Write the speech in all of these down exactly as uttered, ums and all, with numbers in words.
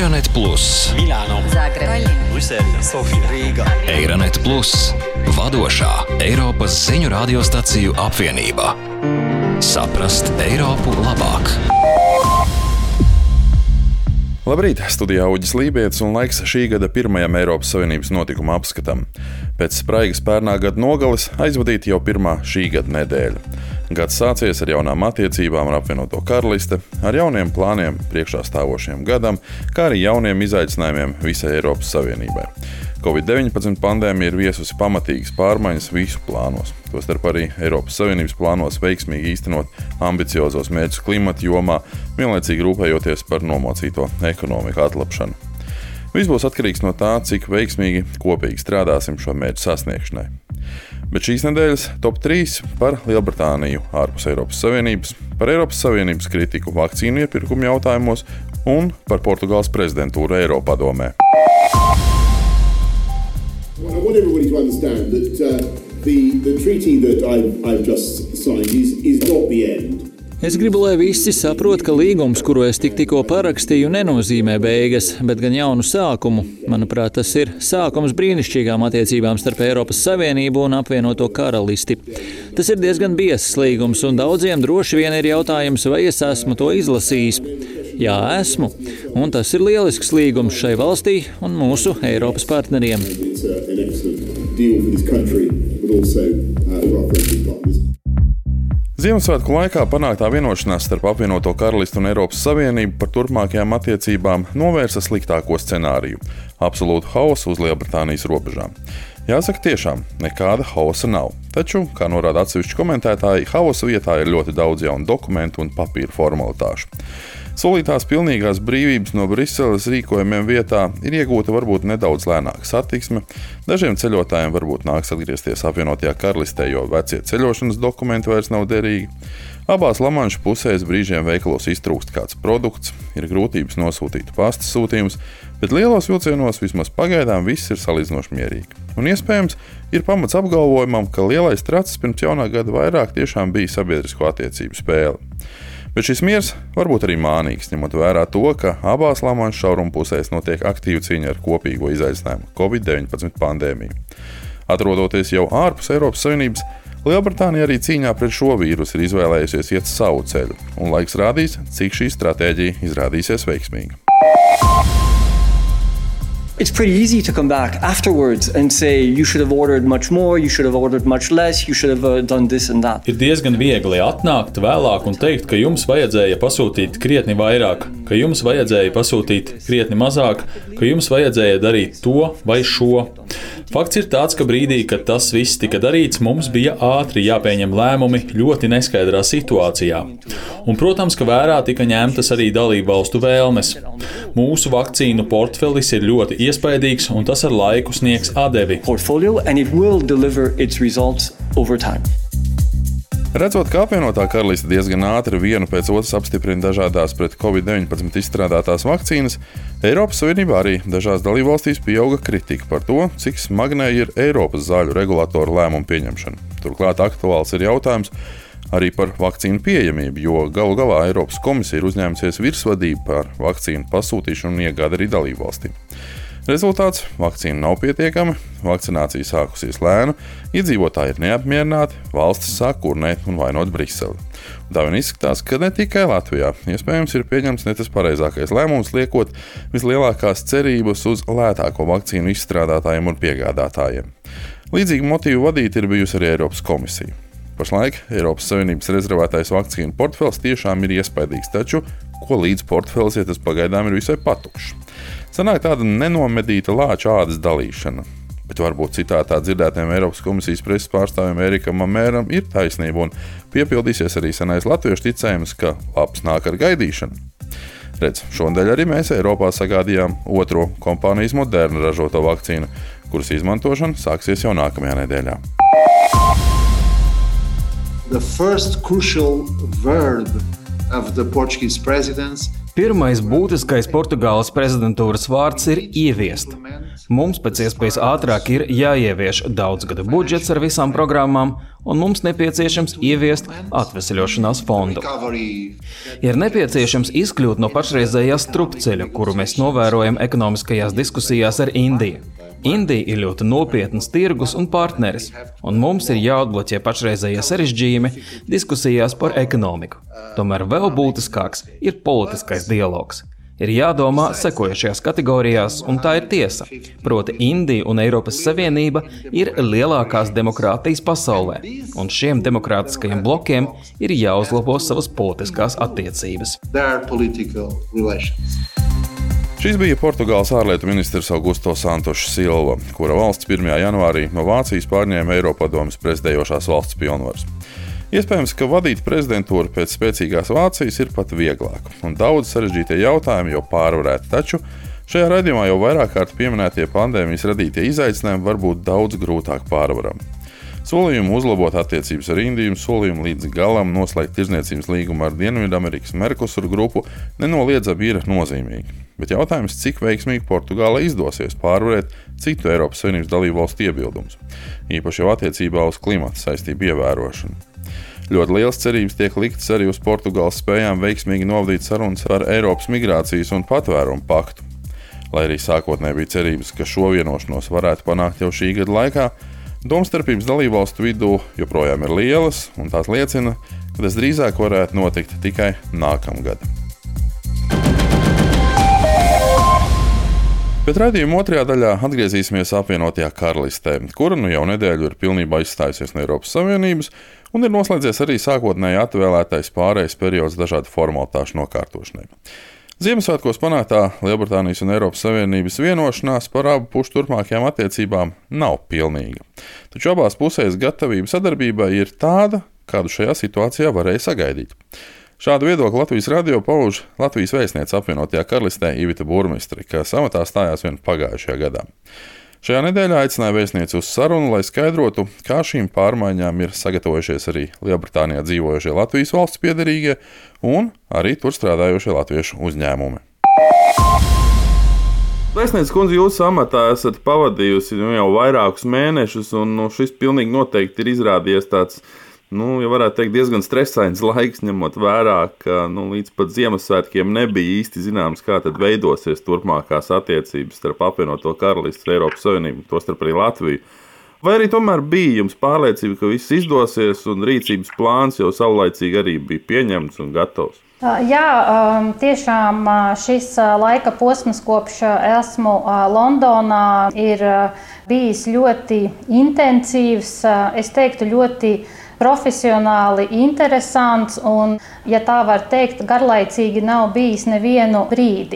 Eironet Plus, Milāno, Zagreba, Brisele, Sofija, Rīga. Eironet Plus, vadošā Eiropas ziņu radiostaciju apvienība. Saprast Eiropu labāk. Labrīt, studijā Uģis Lībietis un laiks šī gada pirmajam Eiropas Savienības notikuma apskatam. Pēc spraigas pērnā gada nogales aizvadīta jau pirmā šī gada nedēļa. Gads sācies ar jaunām attiecībām ar apvienoto karalisti, ar jauniem plāniem priekšā stāvošiem gadam, kā arī jauniem izaicinājumiem visai Eiropas Savienībai. covid deviņpadsmit pandēmija ir viesusi pamatīgas pārmaiņas visu plānos. Tostarp arī Eiropas Savienības plānos veiksmīgi īstenot ambiciozos mērķus klimata jomā, vienlaicīgi rūpējoties par nomocīto ekonomiku atlapšanu. Viss būs atkarīgs no tā, cik veiksmīgi kopīgi strādāsim šo mērķu sasniegšanai. Bet šīs nedēļas top trīs par Lielbritāniju ārpus Eiropas Savienības, par Eiropas Savienības kritiku vakcīnu iepirkumu jautājumos un par Portugāles prezidentūru Eiropadomē. Well, I want everybody to understand that uh, the, the treaty that I've, I've just signed is, is not the end. Es gribu, lai visi saprot, ka līgums, kuru es tik tikko parakstīju, nenozīmē beigas, bet gan jaunu sākumu. Manuprāt, tas ir sākums brīnišķīgām attiecībām starp Eiropas Savienību un apvienoto karalisti. Tas ir diezgan biezs līgums, un daudziem droši vien ir jautājums, vai es esmu to izlasījis. Jā, esmu, un tas ir lielisks līgums šai valstī un mūsu Eiropas partneriem. It's uh, an excellent deal for this country, but also uh, for our friendly partners. Ziemassvētku laikā panāktā vienošanās starp apvienoto karalisti un Eiropas Savienību par turpmākajām attiecībām novērsa sliktāko scenāriju – absolūtu hausu uz Lielbritānijas robežām. Jāsaka, tiešām nekāda hausa nav. Taču, kā norāda atsevišķi komentētāji, hausa vietā ir ļoti daudz jaunu dokumentu un papīra formalitāšu. Solītās pilnīgās brīvības no Briseles rīkojumiem vietā ir iegūta varbūt nedaudz lēnāka satiksme. Dažiem ceļotājiem varbūt nāks atgriezties apvienotajā karalistē, jo vecie ceļošanas dokumenti vairs nav derīgi. Abās Lamanša pusēs brīžiem veikalos iztrūkst kāds produkts, ir grūtības nosūtīt pasta sūtījumus, bet lielos vilcienos vismaz pagaidām viss ir salīdzinoši mierīgi. Un iespējams, ir pamats apgalvojumam, ka lielais tracis pirms jaunā gada vairāk tiešām bija sabiedrisko attiecību spēle. Bet šis miers varbūt arī mānīgs, ņemot vērā to, ka abās Lamanša šauruma pusēs notiek aktīva cīņa ar kopīgo izaicinājumu – covid deviņpadsmit pandēmiju. Atrodoties jau ārpus Eiropas Savienības, Lielbritānija arī cīņā pret šo vīrusu ir izvēlējusies iet savu ceļu, un laiks rādīs, cik šī stratēģija izrādīsies veiksmīga. It's pretty easy to come back afterwards and say you should have ordered much more, you should have ordered much less, you should have uh, done this and that. Ir diezgan viegli atnākt vēlāk un teikt, ka jums vajadzēja pasūtīt krietni vairāk, ka jums vajadzēja pasūtīt krietni mazāk, ka jums vajadzēja darīt to vai šo. Fakts ir tāds, ka brīdī, kad tas viss tika darīts, mums bija ātri jāpieņem lēmumi ļoti neskaidrā situācijā. Un, protams, ka vērā tika ņemtas arī dalību valstu vēlmes. Mūsu vakcīnu portfelis ir ļoti iespaidīgs, un tas ar laiku sniegs atdevi. Portfolio, and it will deliver its results over time. Redzot, ka apvienotā karaliste diezgan ātri vienu pēc otras apstiprina dažādās pret covid deviņpadsmit izstrādātās vakcīnas, Eiropas Savienībā arī dažās dalībvalstīs pieauga kritika par to, cik smagnēja ir Eiropas zāļu regulātoru lēmumu pieņemšana. Turklāt aktuāls ir jautājums arī par vakcīnu pieejamību, jo galu galā Eiropas komisija ir uzņēmusies virsvadību par vakcīnu pasūtīšanu un iegādi arī dalībvalstīm. Rezultāts – vakcīna nav pietiekama, vakcinācija sākusies lēnu, iedzīvotāji ir neapmierināti, valstis sāk kurnēt un vainot Briseli. Tā vien izskatās, ka ne tikai Latvijā, iespējams ir pieņemts ne tas pareizākais lēmums, liekot vislielākās cerības uz lētāko vakcīnu izstrādātājiem un piegādātājiem. Līdzīgi motīvu vadīti ir bijusi arī Eiropas komisija. Pašlaik Eiropas Savienības rezervētais vakcīnu portfels tiešām ir iespaidīgs, taču ko līdz portfels, ja tas pagaidām ir visai patukšs. Sanāk tāda nenomedīta lāča ādas dalīšana, bet varbūt citātā dzirdētiem Eiropas komisijas preses pārstāvjiem Erikam Mamēram ir taisnība un piepildīsies arī senais latviešu ticējums, ka labs nāk ar gaidīšanu. Redz, šonadēļ arī mēs Eiropā sagādījām otro kompānijas Moderna ražoto vakcīnu, kuras izmantošana sāksies jau nākamajā nedēļā. The first crucial verb of the Portuguese presidents Pirmais būtiskais Portugāles prezidentūras vārds ir ieviest. Mums pēc iespējas ātrāk ir jāievieš daudzgada budžets ar visām programmām, un mums nepieciešams ieviest atveseļošanās fondu. Ir nepieciešams izkļūt no pašreizējā strupceļa, kuru mēs novērojam ekonomiskajās diskusijās ar Indiju. Indija ir ļoti nopietns tirgus un partneris, un mums ir jāatbloķē pašreizējie sarežģījumi diskusijās par ekonomiku. Tomēr vēl būtiskāks ir politiskais dialogs. Ir jādomā sekojošajās kategorijās, un tā ir tiesa. Proti, Indija un Eiropas Savienība ir lielākās demokrātijas pasaulē, un šiem demokrātiskajiem blokiem ir jāuzlabo savas politiskās attiecības. Šis bija Portugāles ārlietu ministrs Augusto Santoša Silva, kura valsts pirmajā janvārī no Vācijas pārņēma Eiropadomes prezidējošās valsts pilnvaras. Iespējams, ka vadīt prezidentūru pēc spēcīgās Vācijas ir pat vieglāk, un daudz sarežģītie jautājumi jau pārvarēti, taču šajā raidījumā jau vairāk kārt pieminētie pandēmijas radītie izaicinājumi var būt daudz grūtāk pārvarami. Solījumu uzlabot attiecības ar Indiju, solījumu līdz galam noslēgt tirdzniecības līgumu ar Dienvidamerikas Mercosur grupu nenoliedzami ir nozīmīgi. Bet jautājums, cik veiksmīgi Portugālei izdosies pārvarēt citu Eiropas Savienības dalību valstu iebildumus, īpaši jau attiecībā uz klimata saistību ievērošanu. Ļoti liels cerības tiek liktas arī uz Portugāles spējām veiksmīgi novadīt sarunas par Eiropas migrācijas un patvērumu paktu. Lai arī sākotnēji bija cerības, ka šo vienošanos varētu panākt jau šī gada laikā, domstarpības dalībvalstu vidū joprojām ir lielas, un tās liecina, ka tas drīzāk varētu notikt tikai nākamgad. Bet raidījuma otrajā daļā atgriezīsimies apvienotajā karalistē, kura nu jau nedēļu ir pilnībā izstājusies no Eiropas Savienības un ir noslēdzies arī sākotnēji atvēlētais pārejas periods dažādu formalitāšu nokārtošanai. Ziemassvētkos panāktā Lielbritānijas un Eiropas Savienības vienošanās par abu pušu turpmākajām attiecībām nav pilnīga. Taču abās pusēs gatavība sadarbībai ir tāda, kādu šajā situācijā varēja sagaidīt. Šādu viedokli Latvijas radio pauž Latvijas vēstniece apvienotajā karalistē Ivita Burmistri, kas amatā stājās vien pagājušajā gadā. Šajā nedēļā aicināja vēstnieci uz sarunu, lai skaidrotu, kā šīm pārmaiņām ir sagatavojušies arī Lielbritānijā dzīvojošie Latvijas valsts piederīgie un arī tur strādājošie latviešu uzņēmumi. Vēstniece kundze, jūs amatā esat pavadījusi nu, jau vairākus mēnešus, un nu, šis pilnīgi noteikti ir izrādījies tāds, nu, ja varētu teikt, diezgan stresains laiks, ņemot vērā, ka nu, līdz pat Ziemassvētkiem nebija īsti zināms, kā tad veidosies turpmākās attiecības starp apvienoto karalisti un Eiropas Savienību, tostarp arī Latviju. Vai arī tomēr bija jums pārliecība, ka viss izdosies un rīcības plāns jau savlaicīgi arī bija pieņemts un gatavs? Jā, tiešām šis laika posms, kopš esmu Londonā, ir bijis ļoti intensīvs, es teiktu ļoti profesionāli interesants un, ja tā var teikt, garlaicīgi nav bijis nevienu brīdi.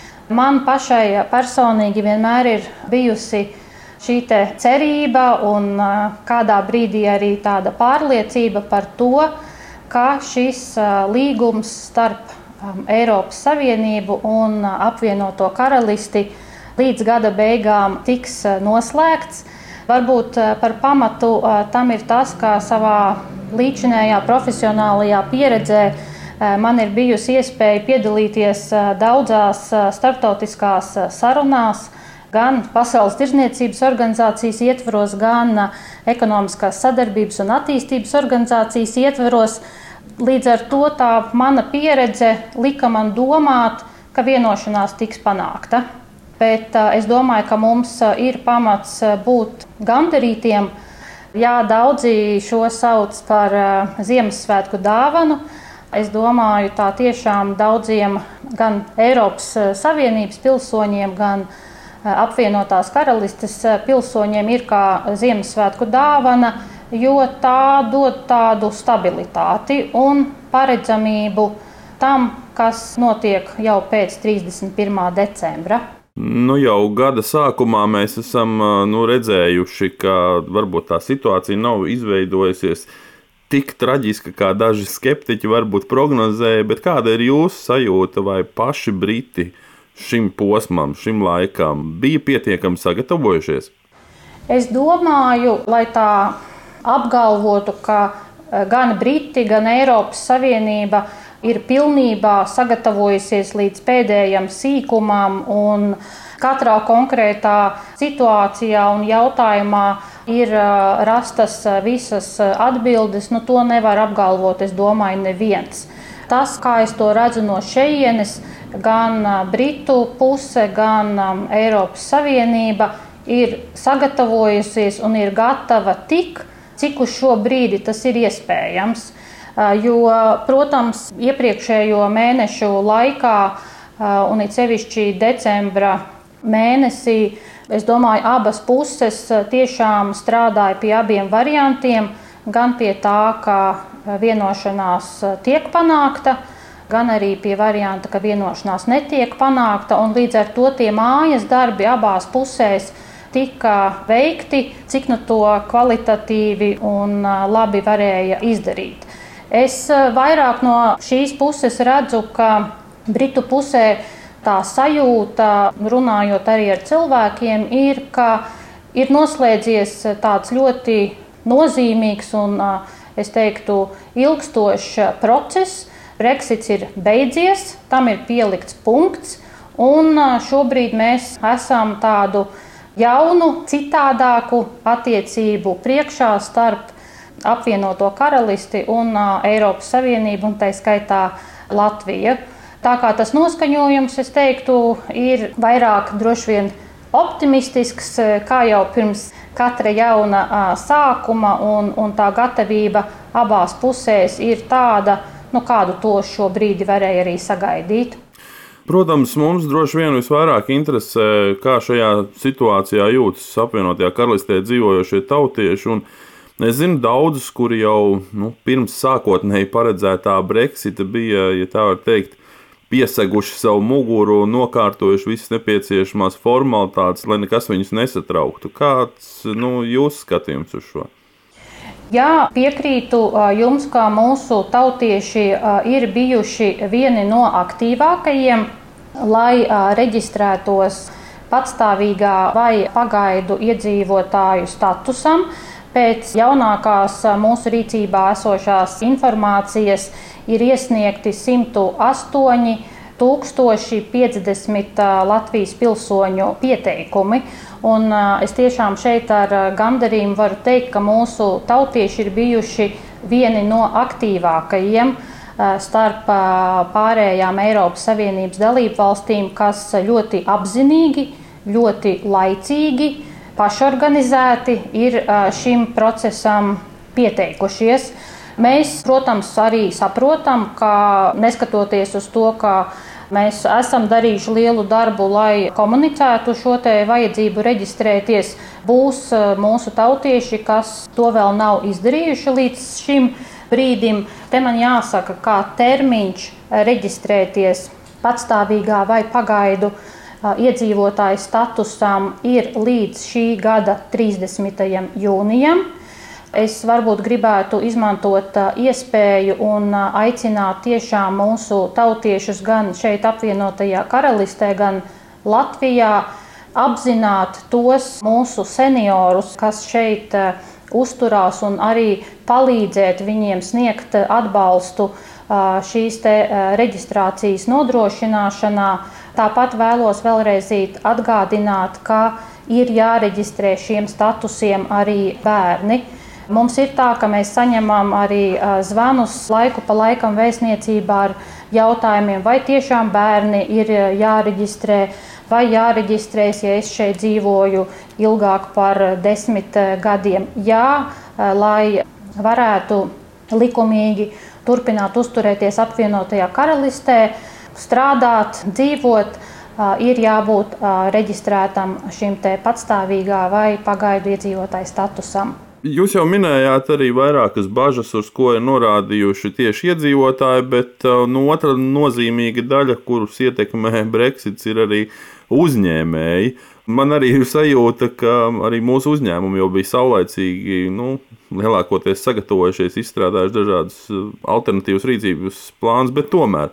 Man pašai personīgi vienmēr ir bijusi šī te cerība un kādā brīdī arī tāda pārliecība par to, ka šis līgums starp Eiropas Savienību un apvienoto karalisti līdz gada beigām tiks noslēgts. Varbūt par pamatu tam ir tas, ka savā līdzinējā profesionālajā pieredzē man ir bijusi iespēja piedalīties daudzās starptautiskās sarunās, gan Pasaules tirdzniecības organizācijas ietvaros, gan ekonomiskās sadarbības un attīstības organizācijas ietvaros. Līdz ar to tā mana pieredze lika man domāt, ka vienošanās tiks panākta. Bet es domāju, ka mums ir pamats būt gandarītiem. Jā, daudzi šo sauc par Ziemassvētku dāvanu. Es domāju, tā tiešām daudziem gan Eiropas Savienības pilsoņiem, gan apvienotās karalistes pilsoņiem ir kā Ziemassvētku dāvana, jo tā dod tādu stabilitāti un paredzamību tam, kas notiek jau pēc trīsdesmit pirmā decembra. Nu, jau gada sākumā mēs esam nu, redzējuši, ka varbūt tā situācija nav izveidojusies tik traģiska, kā daži skeptiķi varbūt prognozēja, bet kāda ir jūsu sajūta vai paši Briti šim posmam, šim laikam bija pietiekami sagatavojušies? Es domāju, lai tā apgalvotu, ka gan Briti, gan Eiropas Savienība ir pilnībā sagatavojusies līdz pēdējam sīkumam, un katrā konkrētā situācijā un jautājumā ir rastas visas atbildes. Nu, to nevar apgalvot, es domāju, neviens. Tas, kā es to redzu no šejienes, gan Britu puse, gan Eiropas Savienība ir sagatavojusies un ir gatava tik, cik uz šo brīdi tas ir iespējams. Jo, protams, iepriekšējo mēnešu laikā, un it sevišķi decembra mēnesī, es domāju, abas puses tiešām strādāja pie abiem variantiem, gan pie tā, ka vienošanās tiek panākta, gan arī pie varianta, ka vienošanās netiek panākta, un līdz ar to tie mājas darbi abās pusēs tika veikti, cik nu to kvalitatīvi un labi varēja izdarīt. Es vairāk no šīs puses redzu, ka Britu pusē tā sajūta, runājot arī ar cilvēkiem, ir, ka ir noslēdzies tāds ļoti nozīmīgs un, es teiktu, ilgstošs process. Brexits ir beidzies, tam ir pielikts punkts, un šobrīd mēs esam tādu jaunu, citādāku attiecību priekšā starp apvienoto karalisti un Eiropas Savienību, un tā skaitā Latvija. Tā kā tas noskaņojums, es teiktu, ir vairāk droši vien optimistisks, kā jau pirms katra jauna sākuma, un, un tā gatavība abās pusēs ir tāda, nu, kādu to šo brīdi varēja arī sagaidīt. Protams, mums droši vien visvairāk interesē, kā šajā situācijā jūtas apvienotajā karalistē dzīvojošie tautieši. Un es zinu daudzus, kuri jau nu, pirms sākotnēji paredzētā Brexita bija, ja tā var teikt, pieseguši savu muguru un nokārtojuši visas nepieciešamās formalitātes, lai nekas viņus nesatrauktu. Kāds nu, jūsu skatījums uz šo? Jā, piekrītu jums, ka mūsu tautieši ir bijuši vieni no aktīvākajiem, lai reģistrētos patstāvīgā vai pagaidu iedzīvotāju statusam. Pēc jaunākās mūsu rīcībā esošās informācijas ir iesniegti simt astoņi tūkstoši piecdesmit Latvijas pilsoņu pieteikumi. Un es tiešām šeit ar gandarījumu varu teikt, ka mūsu tautieši ir bijuši vieni no aktīvākajiem starp pārējām Eiropas Savienības dalību valstīm, kas ļoti apzinīgi, ļoti laicīgi, pašorganizēti ir šim procesam pieteikušies. Mēs, protams, arī saprotam, ka neskatoties uz to, ka mēs esam darījuši lielu darbu, lai komunicētu šo te vajadzību reģistrēties, būs mūsu tautieši, kas to vēl nav izdarījuši līdz šim brīdim. Te man jāsaka, kā termiņš reģistrēties patstāvīgā vai pagaidu iedzīvotāju statusam ir līdz šī gada trīsdesmitajam jūnijam. Es varbūt gribētu izmantot iespēju un aicināt tiešām mūsu tautiešus gan šeit apvienotajā karalistē, gan Latvijā apzināt tos mūsu seniorus, kas šeit uzturās, un arī palīdzēt viņiem sniegt atbalstu šīs te reģistrācijas nodrošināšanā. Tāpat vēlos vēlreiz atgādināt, ka ir jāreģistrē šiem statusiem arī bērni. Mums ir tā, ka mēs saņemam arī zvanus laiku pa laikam vēstniecībā ar jautājumiem, vai tiešām bērni ir jāreģistrē, vai jāreģistrēs, ja es šeit dzīvoju ilgāk par desmit gadiem. Jā, lai varētu likumīgi turpināt uzturēties apvienotajā karalistē, strādāt, dzīvot, ir jābūt reģistrētam šim te patstāvīgā vai pagaidu iedzīvotāju statusam. Jūs jau minējāt arī vairākas bažas, uz ko ir norādījuši tieši iedzīvotāji, bet no otra nozīmīga daļa, kurus ietekmē Brexits, ir arī uzņēmēji. Man arī ir sajūta, ka arī mūsu uzņēmumi jau bija saulaicīgi, nu, lielākoties sagatavojušies, izstrādājuši dažādas alternatīvas rīcības plāns, bet tomēr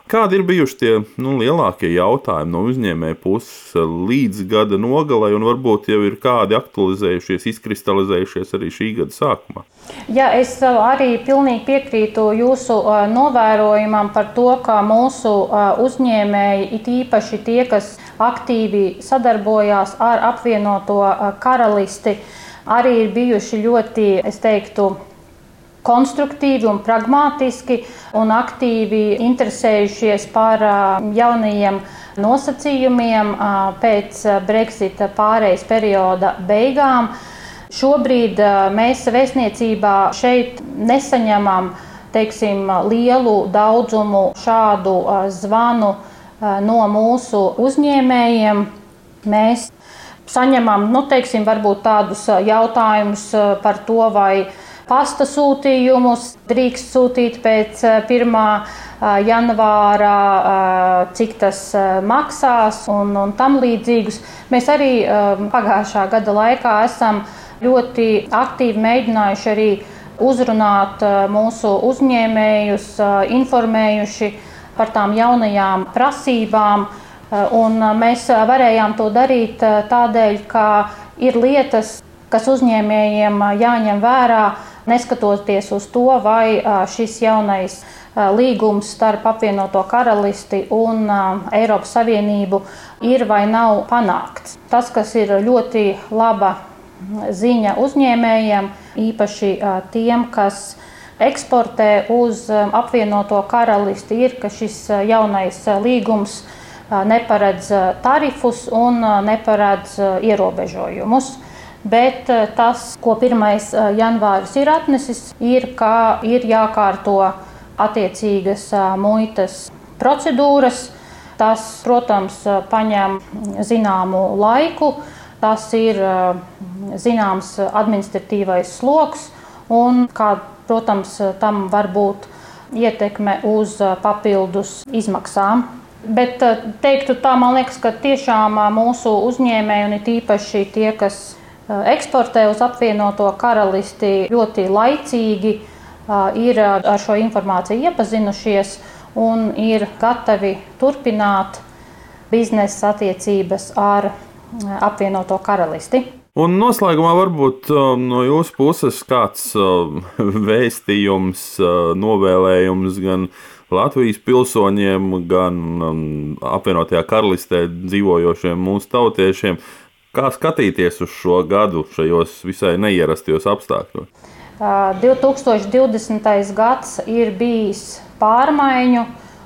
Kādi ir bijuši tie nu, lielākie jautājumi no uzņēmēja puses līdz gada nogalei, un varbūt jau ir kādi aktualizējušies, izkristalizējušies arī šī gada sākumā? Jā, es arī pilnīgi piekrītu jūsu novērojumam par to, ka mūsu uzņēmēji, it īpaši tie, kas aktīvi sadarbojās ar apvienoto karalisti, arī ir bijuši ļoti, es teiktu, konstruktīvi un pragmatiski un aktīvi interesējušies par jaunajiem nosacījumiem pēc Brexita pārejas perioda beigām. Šobrīd mēs vēstniecībā šeit nesaņemam, teiksim, lielu daudzumu šādu zvanu no mūsu uzņēmējiem. Mēs saņemam, nu, teiksim, varbūt tādus jautājumus par to, vai pasta sūtījumus drīkst sūtīt pēc pirmā janvāra, cik tas maksās un, un tam līdzīgus. Mēs arī pagājušā gada laikā esam ļoti aktīvi mēģinājuši arī uzrunāt mūsu uzņēmējus, informējuši par tām jaunajām prasībām. Un mēs varējām to darīt tādēļ, ka ir lietas, kas uzņēmējiem jāņem vērā, neskatoties uz to, vai šis jaunais līgums starp apvienoto karalisti un Eiropas Savienību ir vai nav panākts. Tas, kas ir ļoti laba ziņa uzņēmējiem, īpaši tiem, kas eksportē uz apvienoto karalisti, ir, ka šis jaunais līgums neparedz tarifus un neparedz ierobežojumus. Bet tas, ko pirmais janvāris ir atnesis, ir, ka ir jākārto attiecīgas muitas procedūras. Tas, protams, paņem zināmu laiku, tas ir zināms administratīvais sloks un, kā, protams, tam var būt ietekme uz papildus izmaksām. Bet teiktu tā, man liekas, ka tiešām mūsu uzņēmēji un it īpaši tie, kas eksportē uz apvienoto karalisti, ļoti laicīgi ir ar šo informāciju iepazinušies un ir gatavi turpināt biznesa attiecības ar apvienoto karalisti. Un noslēgumā varbūt no jūsu puses kāds vēstījums, novēlējums gan Latvijas pilsoņiem, gan apvienotajā karalistē dzīvojošiem mūsu tautiešiem. Kā skatīties uz šo gadu šajos visai neierastajos apstākļos? divi tūkstoši divdesmitais gads ir bijis pārmaiņu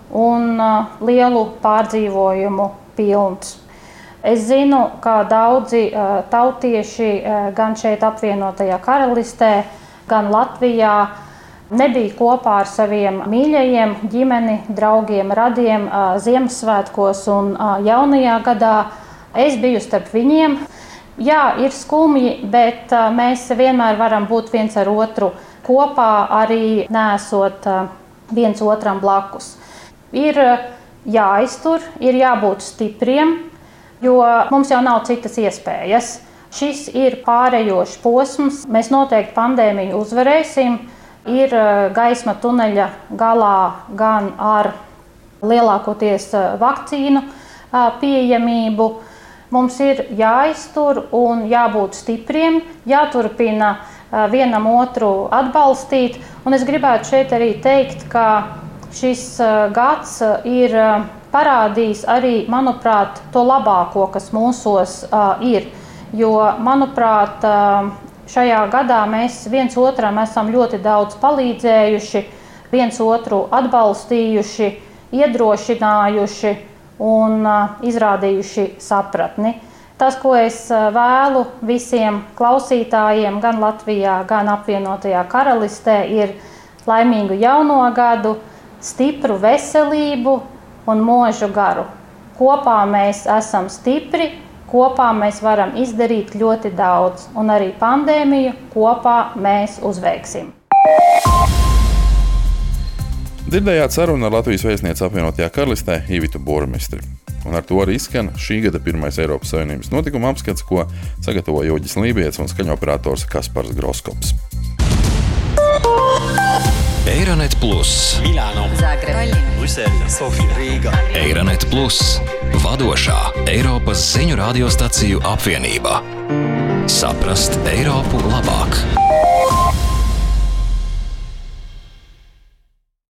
un lielu pārdzīvojumu pilns. Es zinu, ka daudzi tautieši gan šeit apvienotajā karalistē, gan Latvijā nebija kopā ar saviem mīļajiem, ģimeni, draugiem, radiem Ziemassvētkos un jaunajā gadā. Es biju starp viņiem. Jā, ir skumji, bet mēs vienmēr varam būt viens ar otru kopā, arī nesot viens otram blakus. Ir jāiztur, ir jābūt stipriem, jo mums jau nav citas iespējas. Šis ir pārējošs posms, mēs noteikti pandēmiju uzvarēsim. Ir gaisma tuneļa galā gan ar lielākoties vakcīnu pieejamību. Mums ir jāiztur un jābūt stipriem, jāturpina vienam otru atbalstīt. Un es gribētu šeit arī teikt, ka šis gads ir parādījis arī, manuprāt, to labāko, kas mūsos ir. Jo, manuprāt, šajā gadā mēs viens otram esam ļoti daudz palīdzējuši, viens otru atbalstījuši, iedrošinājuši un izrādījuši sapratni. Tas, ko es vēlu visiem klausītājiem gan Latvijā, gan apvienotajā karalistē, ir laimīgu jauno gadu, stipru veselību un mūžu garu. Kopā mēs esam stipri, kopā mēs varam izdarīt ļoti daudz, un arī pandēmiju kopā mēs uzveiksim. Dzirdējāt sarunu ar Latvijas vēstnieci apvienotajā karalistē Ivitu Burmistri. Un ar to arī izskan šī gada pirmais Eiropas Savienības notikuma apskats, ko sagatavo Joģis Lībijets un skaņoperators Kaspars Groskops. Eironet Plus, Milāno, Zagreba, Brisele, Sofija, Rīga. Eironet Plus, vadošā Eiropas ziņu radiostaciju apvienība. Saprast Eiropu labāk!